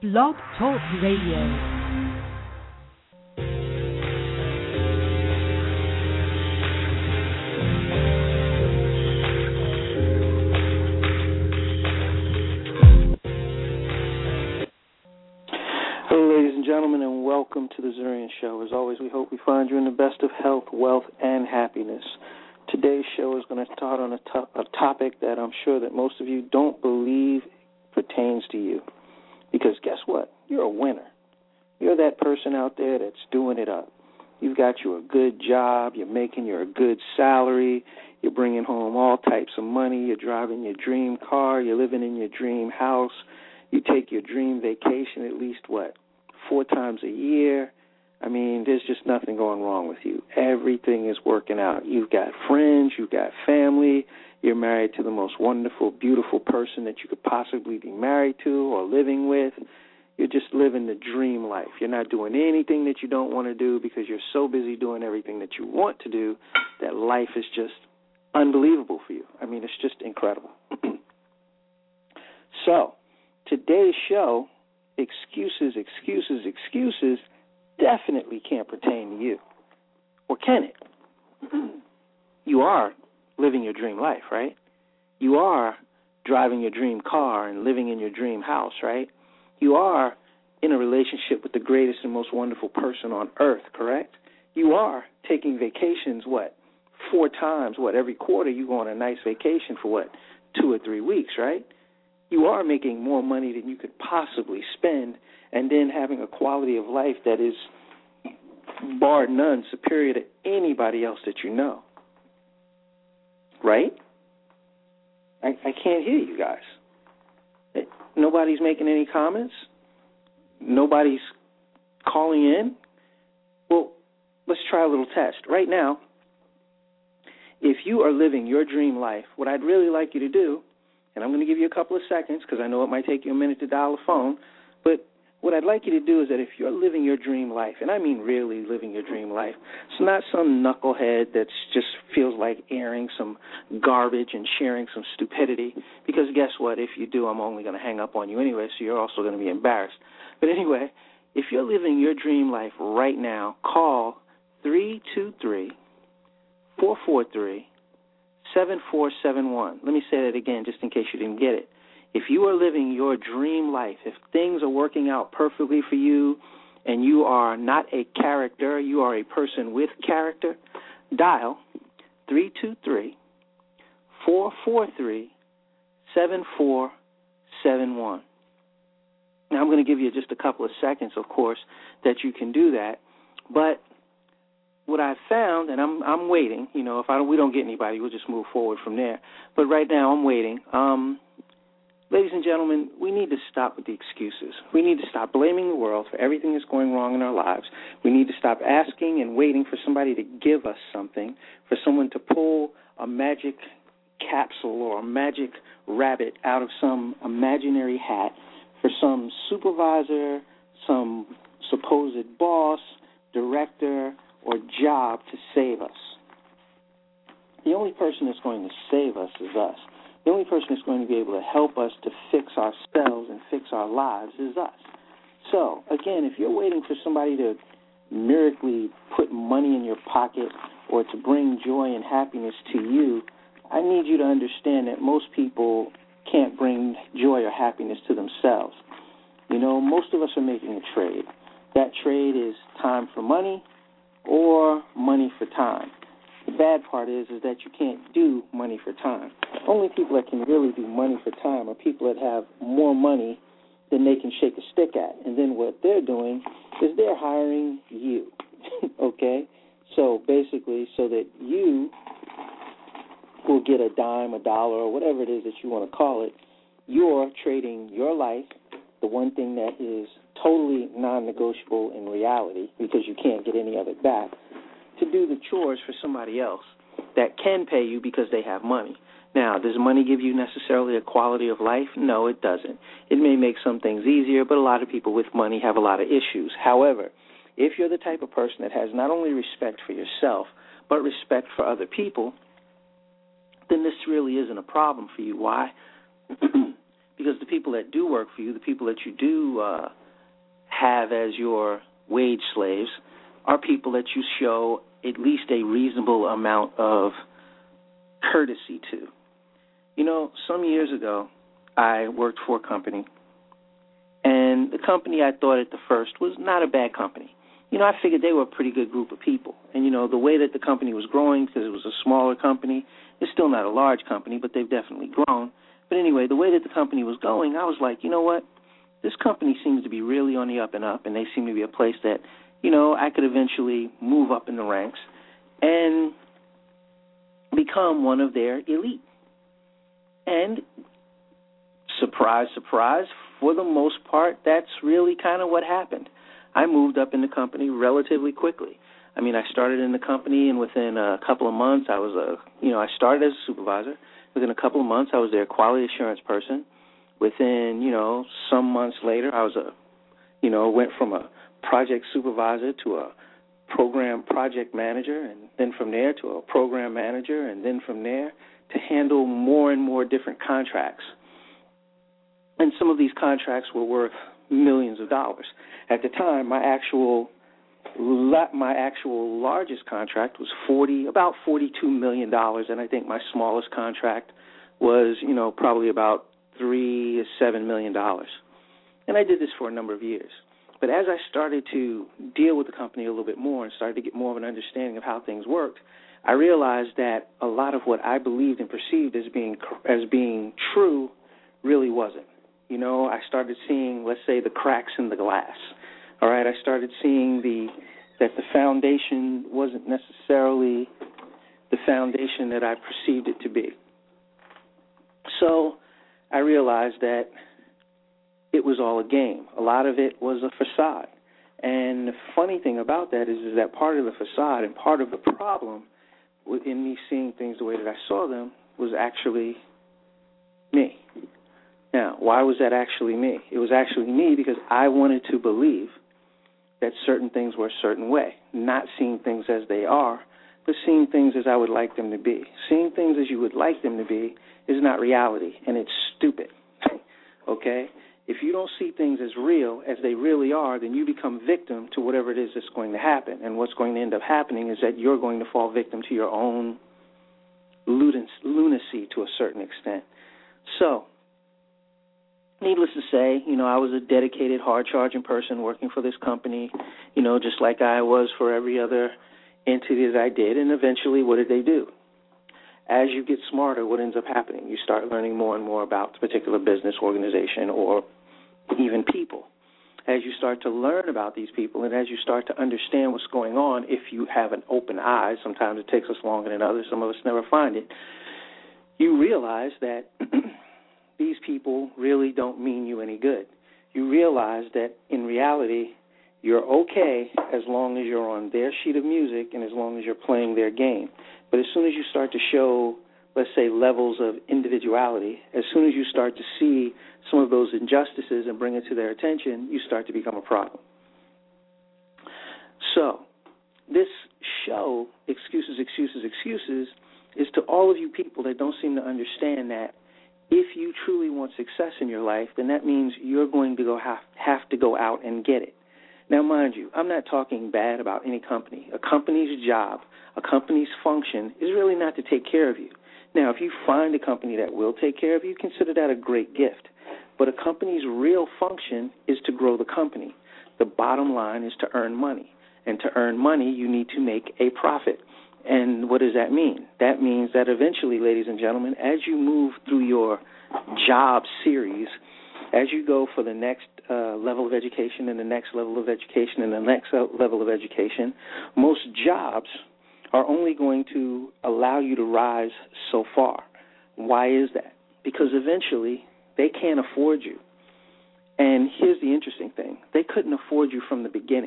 Blog Talk Radio. Gentlemen, and welcome to the Zurian Show. As always, we hope we find you in the best of health, wealth, and happiness. Today's show is going to start on a topic that I'm sure that most of you don't believe pertains to you. Because guess what? You're a winner. You're that person out there that's doing it up. You've got you a good job. You're making your good salary. You're bringing home all types of money. You're driving your dream car. You're living in your dream house. You take your dream vacation at least, 4 times a year. I mean, there's just nothing going wrong with you. Everything is working out. You've got friends. You've got family. You're married to the most wonderful, beautiful person that you could possibly be married to or living with. You're just living the dream life. You're not doing anything that you don't want to do because you're so busy doing everything that you want to do that life is just unbelievable for you. I mean, it's just incredible. So, today's show, excuses definitely can't pertain to you. Or can it? You are living your dream life, right? You are driving your dream car and living in your dream house, right? You are in a relationship with the greatest and most wonderful person on earth, correct? You are taking vacations, 4 times, every quarter you go on a nice vacation for 2 or 3 weeks, right? You are making more money than you could possibly spend and then having a quality of life that is, bar none, superior to anybody else that you know. Right? I can't hear you guys. Nobody's making any comments? Nobody's calling in? Well, let's try a little test. Right now, if you are living your dream life, what I'd really like you to do, and I'm going to give you a couple of seconds because I know it might take you a minute to dial a phone, but what I'd like you to do is that if you're living your dream life, and I mean really living your dream life, it's not some knucklehead that just feels like airing some garbage and sharing some stupidity, because guess what? If you do, I'm only going to hang up on you anyway, so you're also going to be embarrassed. But anyway, if you're living your dream life right now, call 323-443 7471. Let me say that again just in case you didn't get it. If you are living your dream life, if things are working out perfectly for you and you are not a character, you are a person with character, dial 323-443-7471. Now, I'm going to give you just a couple of seconds, of course, that you can do that, but what I've found, and I'm waiting, if we don't get anybody, we'll just move forward from there. But right now I'm waiting. Ladies and gentlemen, we need to stop with the excuses. We need to stop blaming the world for everything that's going wrong in our lives. We need to stop asking and waiting for somebody to give us something, for someone to pull a magic capsule or a magic rabbit out of some imaginary hat, for some supervisor, some supposed boss, director, or job to save us. The only person that's going to save us is us. The only person that's going to be able to help us to fix ourselves and fix our lives is us. So, again, if you're waiting for somebody to miraculously put money in your pocket or to bring joy and happiness to you, I need you to understand that most people can't bring joy or happiness to themselves. Most of us are making a trade. That trade is time for money or money for time. The bad part is that you can't do money for time. Only people that can really do money for time are people that have more money than they can shake a stick at. And then what they're doing is they're hiring you, okay? So basically, so that you will get a dime, a dollar, or whatever it is that you want to call it, you're trading your life, the one thing that is totally non-negotiable in reality because you can't get any of it back, to do the chores for somebody else that can pay you because they have money. Now, does money give you necessarily a quality of life? No, it doesn't. It may make some things easier, but a lot of people with money have a lot of issues. However, if you're the type of person that has not only respect for yourself, but respect for other people, then this really isn't a problem for you. Why? Because the people that do work for you, the people that you do have as your wage slaves, are people that you show at least a reasonable amount of courtesy to. You know, some years ago, I worked for a company, and the company I thought at the first was not a bad company. You know, I figured they were a pretty good group of people. And, you know, the way that the company was growing, because it was a smaller company, it's still not a large company, but they've definitely grown. But anyway, the way that the company was going, I was like, you know what? This company seems to be really on the up and up, and they seem to be a place that, you know, I could eventually move up in the ranks and become one of their elite. And surprise, surprise, for the most part, that's really kind of what happened. I moved up in the company relatively quickly. I mean, I started in the company, and within a couple of months, I started as a supervisor. Within a couple of months, I was their quality assurance person. Within, some months later, I was went from a project supervisor to a program project manager, and then from there to a program manager, and then from there to handle more and more different contracts. And some of these contracts were worth millions of dollars. At the time, my actual largest contract was about $42 million, and I think my smallest contract was, probably about $3 to $7 million. And I did this for a number of years. But as I started to deal with the company a little bit more and started to get more of an understanding of how things worked, I realized that a lot of what I believed and perceived as being true really wasn't. I started seeing, let's say, the cracks in the glass. All right, I started seeing that the foundation wasn't necessarily the foundation that I perceived it to be. So I realized that it was all a game. A lot of it was a facade. And the funny thing about that is that part of the facade and part of the problem in me seeing things the way that I saw them was actually me. Now, why was that actually me? It was actually me because I wanted to believe that certain things were a certain way, not seeing things as they are, but seeing things as I would like them to be. Seeing things as you would like them to be is not reality, and it's stupid, okay? If you don't see things as real as they really are, then you become victim to whatever it is that's going to happen, and what's going to end up happening is that you're going to fall victim to your own lunacy to a certain extent. So, needless to say, I was a dedicated, hard-charging person working for this company, just like I was for every other entity that I did. And eventually, what did they do? As you get smarter, what ends up happening? You start learning more and more about the particular business, organization, or even people. As you start to learn about these people and as you start to understand what's going on, if you have an open eye, sometimes it takes us longer than others, some of us never find it, you realize that these people really don't mean you any good. You realize that in reality, you're okay as long as you're on their sheet of music and as long as you're playing their game. But as soon as you start to show, let's say, levels of individuality, as soon as you start to see some of those injustices and bring it to their attention, you start to become a problem. So this show, Excuses, Excuses, Excuses, is to all of you people that don't seem to understand that if you truly want success in your life, then that means you're going to have to go out and get it. Now, mind you, I'm not talking bad about any company. A company's job, a company's function is really not to take care of you. Now, if you find a company that will take care of you, consider that a great gift. But a company's real function is to grow the company. The bottom line is to earn money. And to earn money, you need to make a profit. And what does that mean? That means that eventually, ladies and gentlemen, as you move through your job series, as you go for the next level of education and the next level of education and the next level of education, most jobs are only going to allow you to rise so far. Why is that? Because eventually they can't afford you. And here's the interesting thing. They couldn't afford you from the beginning.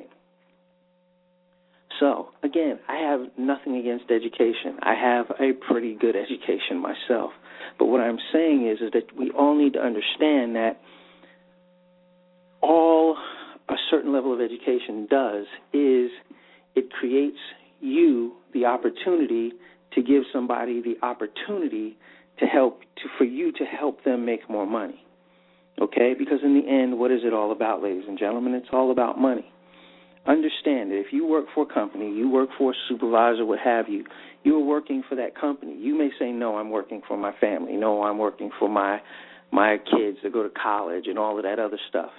So, again, I have nothing against education. I have a pretty good education myself. But what I'm saying is that we all need to understand that all a certain level of education does is it creates you the opportunity to give somebody the opportunity for you to help them make more money. okay? Because in the end, what is it all about, ladies and gentlemen? It's all about money. Understand that if you work for a company, you work for a supervisor, what have you, you are working for that company. You may say, no, I'm working for my family. No, I'm working for my kids that go to college and all of that other stuff.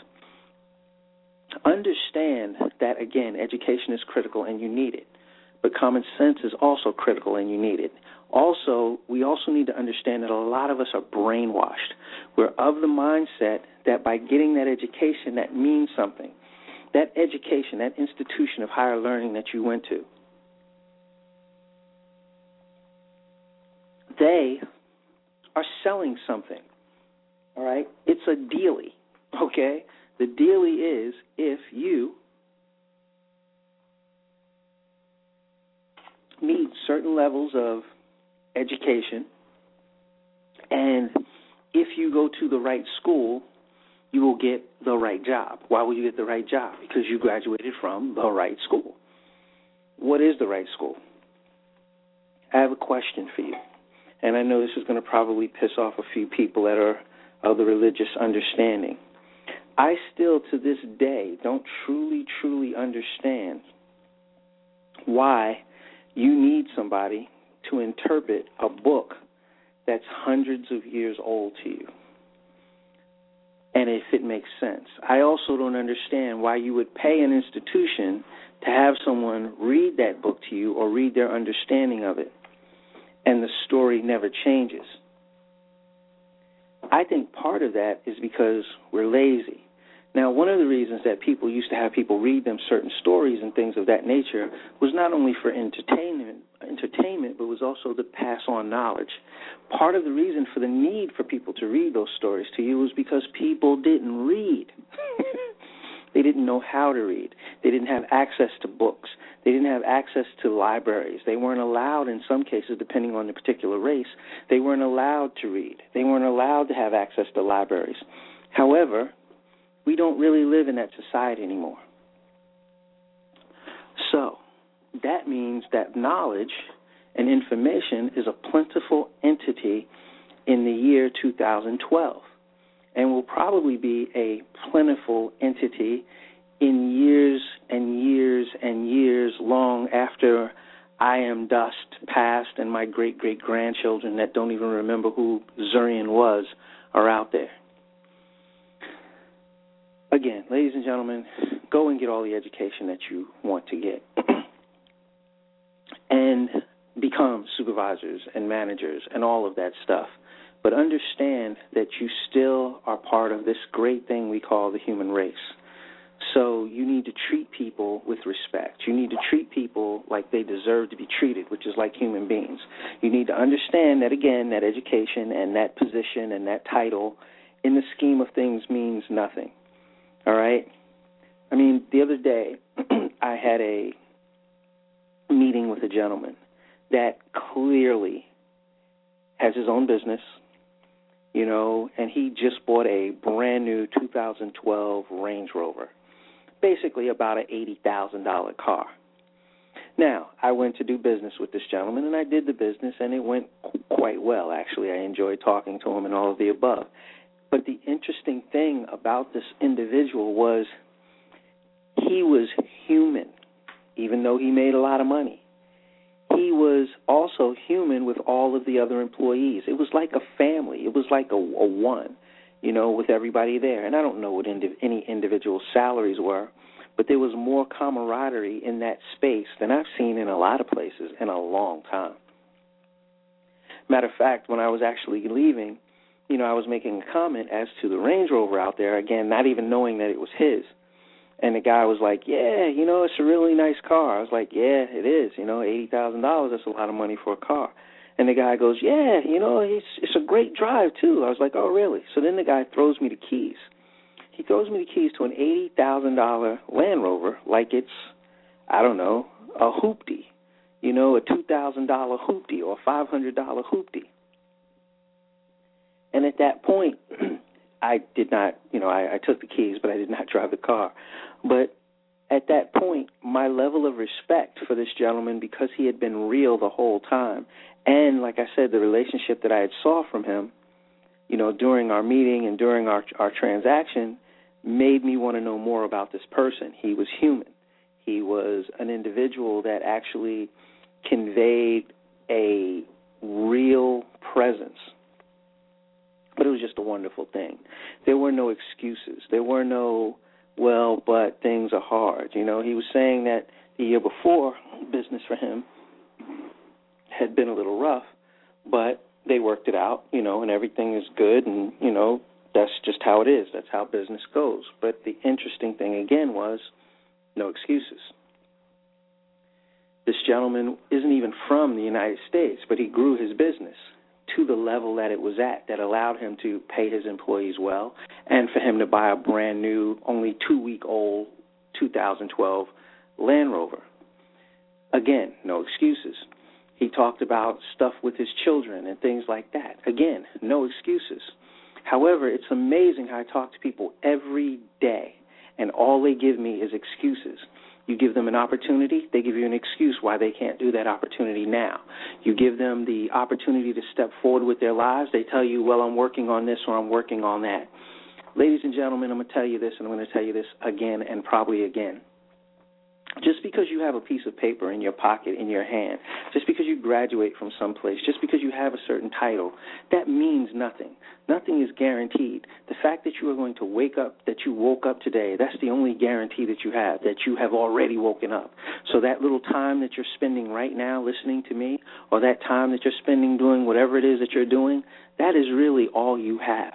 Understand that, again, education is critical and you need it. But common sense is also critical and you need it. Also, we also need to understand that a lot of us are brainwashed. We're of the mindset that by getting that education, that means something. That education, that institution of higher learning that you went to, they are selling something, all right? It's a dealie, okay? The dealie is if you meet certain levels of education and if you go to the right school, you will get the right job. Why will you get the right job? Because you graduated from the right school. What is the right school? I have a question for you. And I know this is going to probably piss off a few people that are of the religious understanding. I still, to this day, don't truly understand why you need somebody to interpret a book that's hundreds of years old to you. And if it makes sense. I also don't understand why you would pay an institution to have someone read that book to you or read their understanding of it, and the story never changes. I think part of that is because we're lazy. Now, one of the reasons that people used to have people read them certain stories and things of that nature was not only for entertainment, but was also to pass on knowledge. Part of the reason for the need for people to read those stories to you was because people didn't read. They didn't know how to read. They didn't have access to books. They didn't have access to libraries. They weren't allowed, in some cases, depending on the particular race, they weren't allowed to read. They weren't allowed to have access to libraries. However, we don't really live in that society anymore. So that means that knowledge and information is a plentiful entity in the year 2012 and will probably be a plentiful entity in years and years and years long after I am dust, past, and my great-great-grandchildren that don't even remember who Zurian was are out there. Again, ladies and gentlemen, go and get all the education that you want to get and become supervisors and managers and all of that stuff. But understand that you still are part of this great thing we call the human race. So you need to treat people with respect. You need to treat people like they deserve to be treated, which is like human beings. You need to understand that, again, that education and that position and that title in the scheme of things means nothing. All right? I mean, the other day I had a meeting with a gentleman that clearly has his own business, you know, and he just bought a brand new 2012 Range Rover, basically about an $80,000 car. Now, I went to do business with this gentleman, and I did the business, and it went quite well, actually. I enjoyed talking to him and all of the above. But the interesting thing about this individual was he was human, even though he made a lot of money. He was also human with all of the other employees. It was like a family. It was like a one, you know, with everybody there. And I don't know what any individual salaries were, but there was more camaraderie in that space than I've seen in a lot of places in a long time. Matter of fact, when I was actually leaving, you know, I was making a comment as to the Range Rover out there, again, not even knowing that it was his. And the guy was like, yeah, you know, it's a really nice car. I was like, yeah, it is. You know, $80,000, that's a lot of money for a car. And the guy goes, yeah, you know, it's a great drive, too. I was like, oh, really? So then the guy throws me the keys. He throws me the keys to an $80,000 Land Rover like it's, I don't know, a hoopty, you know, a $2,000 hoopty or a $500 hoopty. And at that point, I did not, you know, I took the keys, but I did not drive the car. But at that point, my level of respect for this gentleman, because he had been real the whole time, and like I said, the relationship that I had saw from him, during our meeting and during our transaction made me want to know more about this person. He was human. He was an individual that actually conveyed a real presence. But it was just a wonderful thing. There were no excuses. There were no, well, but things are hard. He was saying that the year before, business for him had been a little rough, but they worked it out, and everything is good, and, that's just how it is. That's how business goes. But the interesting thing, again, was no excuses. This gentleman isn't even from the United States, but he grew his business to the level that it was at that allowed him to pay his employees well and for him to buy a brand new, only 2-week-old 2012 Land Rover. Again, no excuses. He talked about stuff with his children and things like that. Again, no excuses. However, it's amazing how I talk to people every day, and all they give me is excuses. You give them an opportunity, they give you an excuse why they can't do that opportunity now. You give them the opportunity to step forward with their lives, they tell you, well, I'm working on this or I'm working on that. Ladies and gentlemen, I'm going to tell you this, and I'm going to tell you this again and probably again. Just because you have a piece of paper in your pocket, in your hand, just because you graduate from someplace, just because you have a certain title, that means nothing. Nothing is guaranteed. The fact that you are going to wake up, that you woke up today, that's the only guarantee that you have already woken up. So that little time that you're spending right now listening to me, or that time that you're spending doing whatever it is that you're doing, that is really all you have.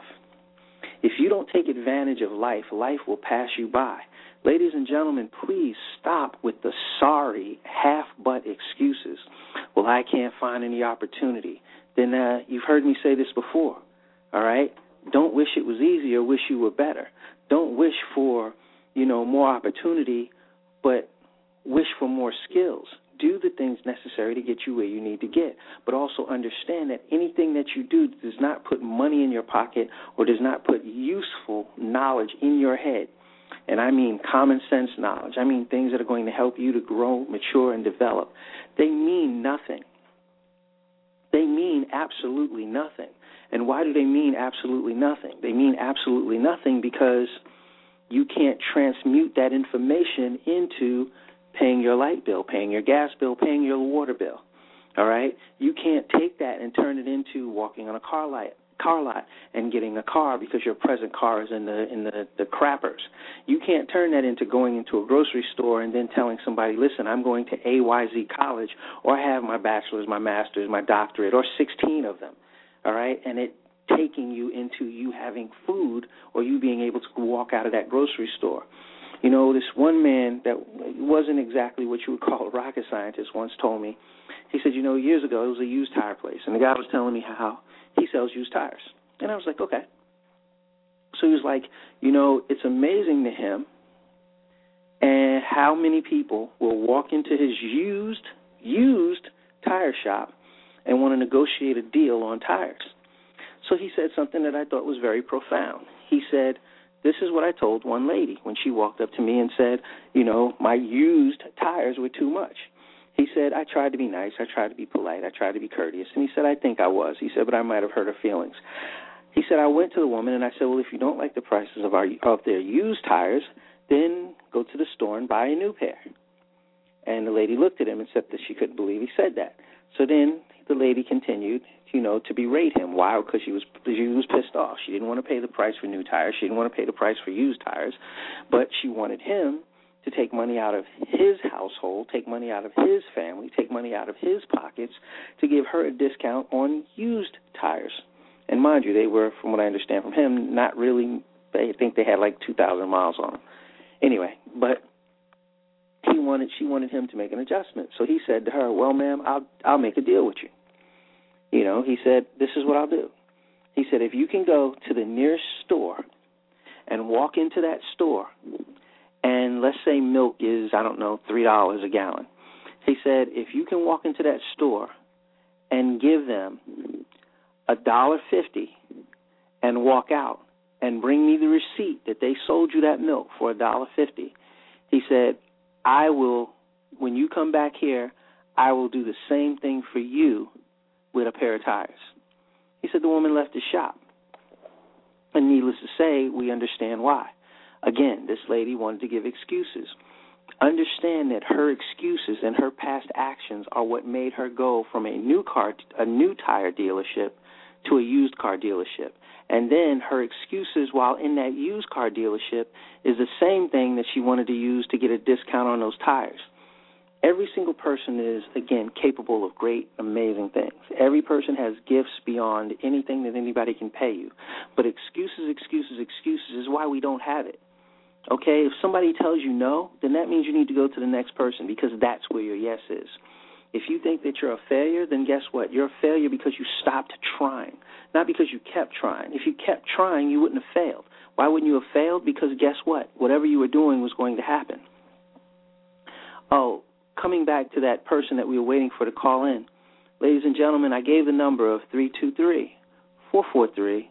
If you don't take advantage of life, life will pass you by. Ladies and gentlemen, please stop with the sorry, half-butt excuses. Well, I can't find any opportunity. Then you've heard me say this before, all right? Don't wish it was easier, wish you were better. Don't wish for, more opportunity, but wish for more skills. Do the things necessary to get you where you need to get, but also understand that anything that you do does not put money in your pocket or does not put useful knowledge in your head. And I mean common sense knowledge. I mean things that are going to help you to grow, mature, and develop. They mean nothing. They mean absolutely nothing. And why do they mean absolutely nothing? They mean absolutely nothing because you can't transmute that information into paying your light bill, paying your gas bill, paying your water bill. All right? You can't take that and turn it into walking on a car lot and getting a car because your present car is in the crappers. You can't turn that into going into a grocery store and then telling somebody, listen, I'm going to AYZ college, or I have my bachelor's, my master's, my doctorate, or 16 of them. All right? And it taking you into you having food or you being able to walk out of that grocery store. This one man that wasn't exactly what you would call a rocket scientist once told me, he said, years ago it was a used tire place, and the guy was telling me how he sells used tires. And I was like, okay. So he was like, it's amazing to him and how many people will walk into his used tire shop and want to negotiate a deal on tires. So he said something that I thought was very profound. He said, this is what I told one lady when she walked up to me and said, my used tires were too much. He said, I tried to be nice, I tried to be polite, I tried to be courteous. And he said, I think I was. He said, but I might have hurt her feelings. He said, I went to the woman and I said, well, if you don't like the prices of their used tires, then go to the store and buy a new pair. And the lady looked at him and said that she couldn't believe he said that. So then the lady continued, to berate him. Why? Because she was pissed off. She didn't want to pay the price for new tires. She didn't want to pay the price for used tires. But she wanted him to take money out of his household, take money out of his family, take money out of his pockets to give her a discount on used tires. And mind you, they were, from what I understand from him, not really, I think they had like 2,000 miles on them. Anyway, but she wanted him to make an adjustment. So he said to her, well, ma'am, I'll make a deal with you. He said, this is what I'll do. He said, if you can go to the nearest store and walk into that store, and let's say milk is, $3 a gallon. He said, if you can walk into that store and give them $1.50 and walk out and bring me the receipt that they sold you that milk for $1.50, he said, I will, when you come back here, I will do the same thing for you with a pair of tires. He said the woman left his shop. And needless to say, we understand why. Again, this lady wanted to give excuses. Understand that her excuses and her past actions are what made her go from a new tire dealership to a used car dealership. And then her excuses while in that used car dealership is the same thing that she wanted to use to get a discount on those tires. Every single person is, again, capable of great, amazing things. Every person has gifts beyond anything that anybody can pay you. But excuses is why we don't have it. Okay, if somebody tells you no, then that means you need to go to the next person, because that's where your yes is. If you think that you're a failure, then guess what? You're a failure because you stopped trying, not because you kept trying. If you kept trying, you wouldn't have failed. Why wouldn't you have failed? Because guess what? Whatever you were doing was going to happen. Oh, coming back to that person that we were waiting for to call in, ladies and gentlemen, I gave the number of 323-443-7471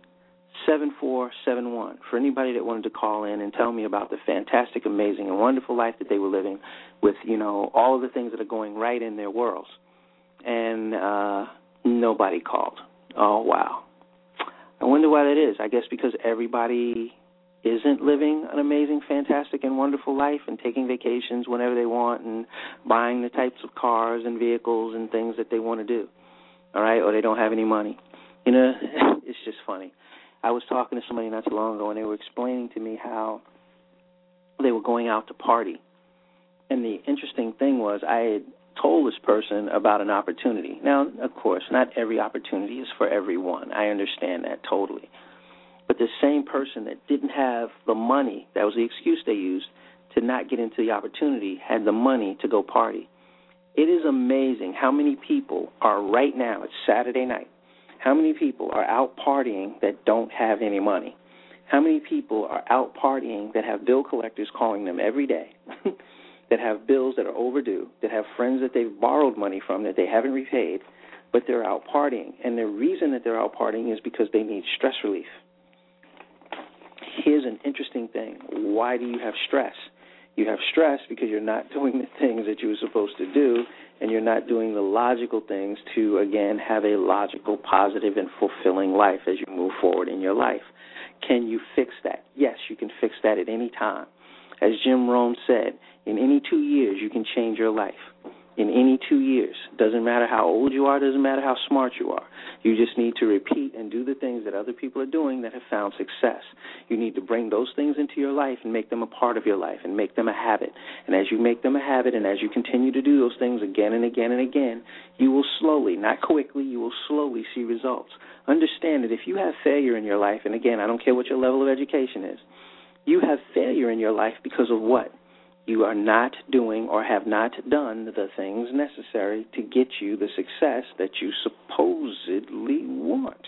for anybody that wanted to call in and tell me about the fantastic, amazing, and wonderful life that they were living with, all of the things that are going right in their worlds. And nobody called. Oh, wow. I wonder why that is. I guess because everybody isn't living an amazing, fantastic, and wonderful life and taking vacations whenever they want and buying the types of cars and vehicles and things that they want to do, all right, or they don't have any money. It's just funny. I was talking to somebody not too long ago, and they were explaining to me how they were going out to party. And the interesting thing was I had told this person about an opportunity. Now, of course, not every opportunity is for everyone. I understand that totally. But the same person that didn't have the money, that was the excuse they used to not get into the opportunity, had the money to go party. It is amazing how many people are right now, it's Saturday night, how many people are out partying that don't have any money? How many people are out partying that have bill collectors calling them every day, that have bills that are overdue, that have friends that they've borrowed money from that they haven't repaid, but they're out partying? And the reason that they're out partying is because they need stress relief. Here's an interesting thing. Why do you have stress? You have stress because you're not doing the things that you were supposed to do, and you're not doing the logical things to, again, have a logical, positive, and fulfilling life as you move forward in your life. Can you fix that? Yes, you can fix that at any time. As Jim Rohn said, in any 2 years, you can change your life. In any 2 years. Doesn't matter how old you are, doesn't matter how smart you are. You just need to repeat and do the things that other people are doing that have found success. You need to bring those things into your life and make them a part of your life and make them a habit. And as you make them a habit and as you continue to do those things again and again and again, you will slowly, not quickly, you will slowly see results. Understand that if you have failure in your life, and again, I don't care what your level of education is, you have failure in your life because of what? You are not doing or have not done the things necessary to get you the success that you supposedly want.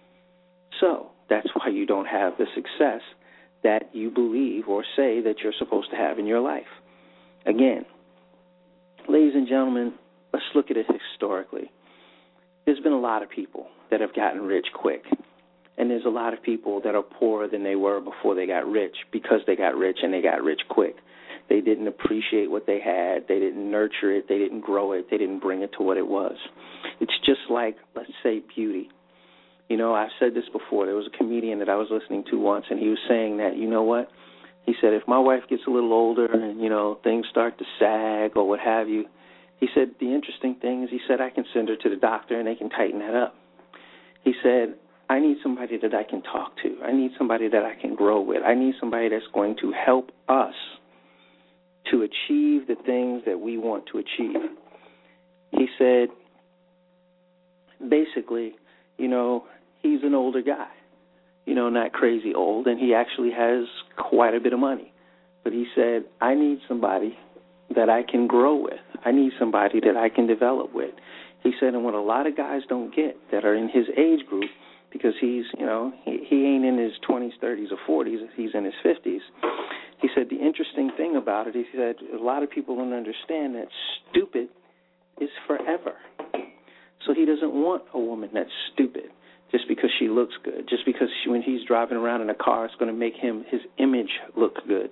So that's why you don't have the success that you believe or say that you're supposed to have in your life. Again, ladies and gentlemen, let's look at it historically. There's been a lot of people that have gotten rich quick. And there's a lot of people that are poorer than they were before they got rich because they got rich and they got rich quick. They didn't appreciate what they had. They didn't nurture it. They didn't grow it. They didn't bring it to what it was. It's just like, let's say, beauty. I've said this before. There was a comedian that I was listening to once, and he was saying that, you know what? He said, if my wife gets a little older and, things start to sag or what have you, he said, the interesting thing is, he said, I can send her to the doctor and they can tighten that up. He said, I need somebody that I can talk to. I need somebody that I can grow with. I need somebody that's going to help us to achieve the things that we want to achieve. He said, basically, he's an older guy, not crazy old, and he actually has quite a bit of money. But he said, I need somebody that I can grow with. I need somebody that I can develop with. He said, and what a lot of guys don't get that are in his age group, because he's, he ain't in his 20s, 30s, or 40s, he's in his 50s. He said the interesting thing about it, he said a lot of people don't understand that stupid is forever. So he doesn't want a woman that's stupid just because she looks good, just because when he's driving around in a car, it's going to make his image look good.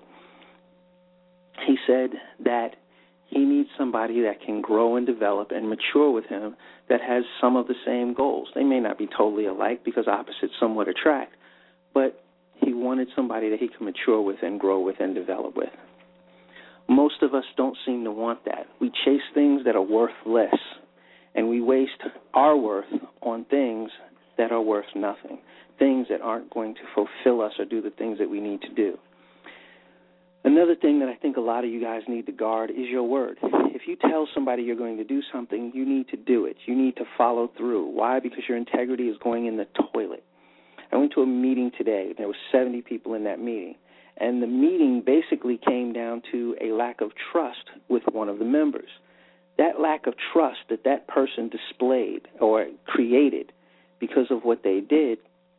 He said that he needs somebody that can grow and develop and mature with him that has some of the same goals. They may not be totally alike because opposites somewhat attract, but He wanted somebody that he could mature with and grow with and develop with. Most of us don't seem to want that. We chase things that are worthless, and we waste our worth on things that are worth nothing, things that aren't going to fulfill us or do the things that we need to do. Another thing that I think a lot of you guys need to guard is your word. If you tell somebody you're going to do something, you need to do it. You need to follow through. Why? Because your integrity is going in the toilet. I went to a meeting today. There were 70 people in that meeting. And the meeting basically came down to a lack of trust with one of the members. That lack of trust that person displayed or created because of what they did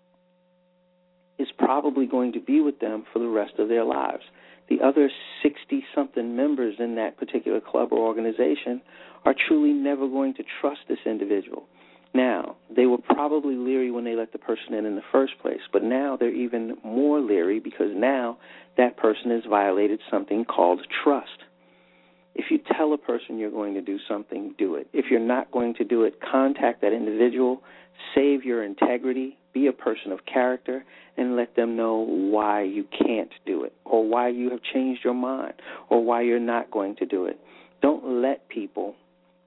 is probably going to be with them for the rest of their lives. The other 60-something members in that particular club or organization are truly never going to trust this individual. Now, they were probably leery when they let the person in the first place, but now they're even more leery because now that person has violated something called trust. If you tell a person you're going to do something, do it. If you're not going to do it, contact that individual, save your integrity, be a person of character, and let them know why you can't do it or why you have changed your mind or why you're not going to do it. Don't let people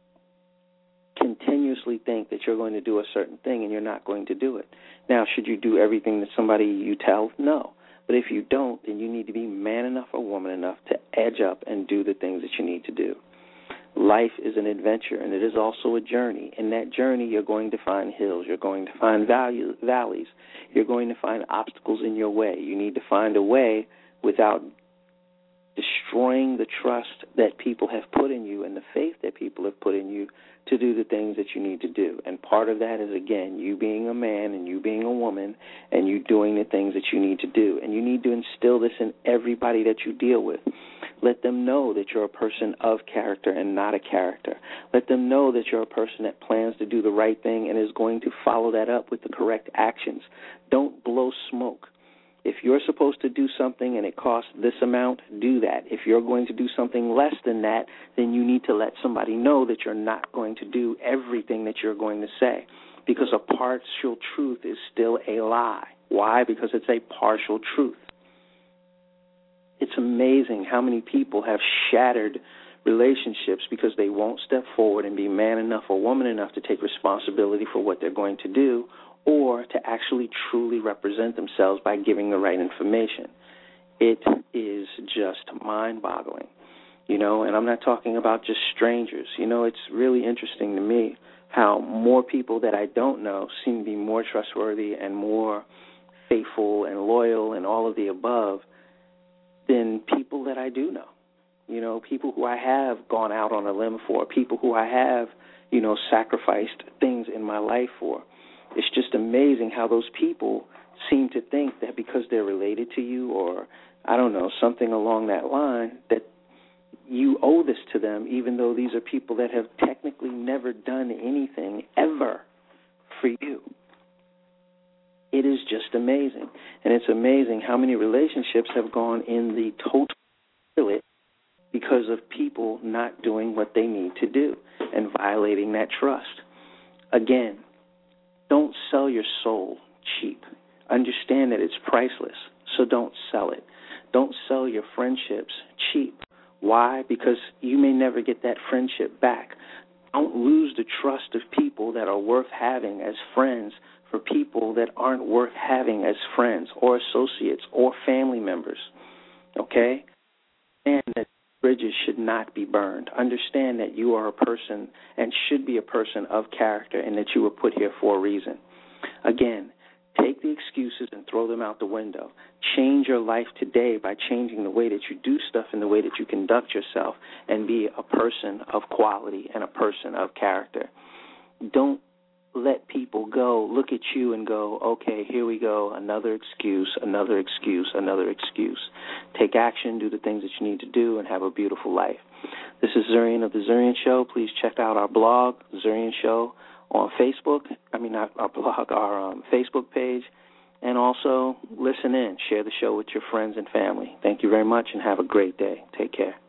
continuously think that you're going to do a certain thing and you're not going to do it. Now, should you do everything that somebody you tell? No. But if you don't, then you need to be man enough or woman enough to edge up and do the things that you need to do. Life is an adventure, and it is also a journey. In that journey, you're going to find hills. You're going to find valleys. You're going to find obstacles in your way. You need to find a way without destroying the trust that people have put in you and the faith that people have put in you to do the things that you need to do. And part of that is, again, you being a man and you being a woman and you doing the things that you need to do. And you need to instill this in everybody that you deal with. Let them know that you're a person of character and not a character. Let them know that you're a person that plans to do the right thing and is going to follow that up with the correct actions. Don't blow smoke. If you're supposed to do something and it costs this amount, do that. If you're going to do something less than that, then you need to let somebody know that you're not going to do everything that you're going to say, because a partial truth is still a lie. Why? Because it's a partial truth. It's amazing how many people have shattered relationships because they won't step forward and be man enough or woman enough to take responsibility for what they're going to do, or to actually truly represent themselves by giving the right information. It is just mind-boggling, and I'm not talking about just strangers. It's really interesting to me how more people that I don't know seem to be more trustworthy and more faithful and loyal and all of the above than people that I do know. People who I have gone out on a limb for, people who I have, sacrificed things in my life for. It's just amazing how those people seem to think that because they're related to you or, I don't know, something along that line, that you owe this to them, even though these are people that have technically never done anything ever for you. It is just amazing. And it's amazing how many relationships have gone in the total toilet because of people not doing what they need to do and violating that trust. Again, don't sell your soul cheap. Understand that it's priceless, so don't sell it. Don't sell your friendships cheap. Why? Because you may never get that friendship back. Don't lose the trust of people that are worth having as friends for people that aren't worth having as friends or associates or family members, okay? And that bridges should not be burned. Understand that you are a person and should be a person of character and that you were put here for a reason. Again, take the excuses and throw them out the window. Change your life today by changing the way that you do stuff and the way that you conduct yourself and be a person of quality and a person of character. Don't let people look at you and go, okay, here we go, another excuse, another excuse, another excuse. Take action, do the things that you need to do, and have a beautiful life. This is Zurian of The Zurian Show. Please check out our blog, Zurian Show, on Facebook. Not our blog, our Facebook page. And also listen in, share the show with your friends and family. Thank you very much and have a great day. Take care.